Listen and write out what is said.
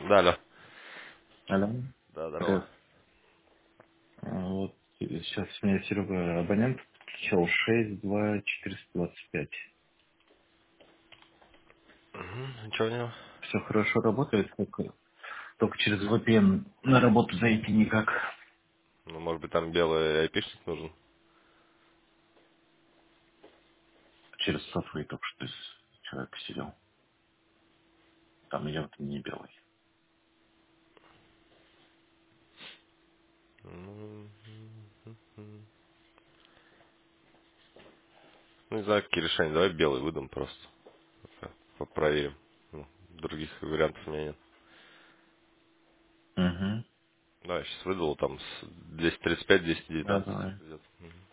Да, алло. Алло, Да, здорово. привет. Вот сейчас мне Серега абонент подключал 62425. Угу. Ничего у него? Все хорошо работает, только через VPN на работу зайти никак. Ну, может быть, там белый айпишник нужен? Через софтвей только что человек сидел. Там явно не белый. Ну, ну, не знаю, какие решения. Давай белый выдам просто. Проверим. Ну, других вариантов у меня нет. Угу. Да, я сейчас выдал там с 235, Да, 219 давай. где-то.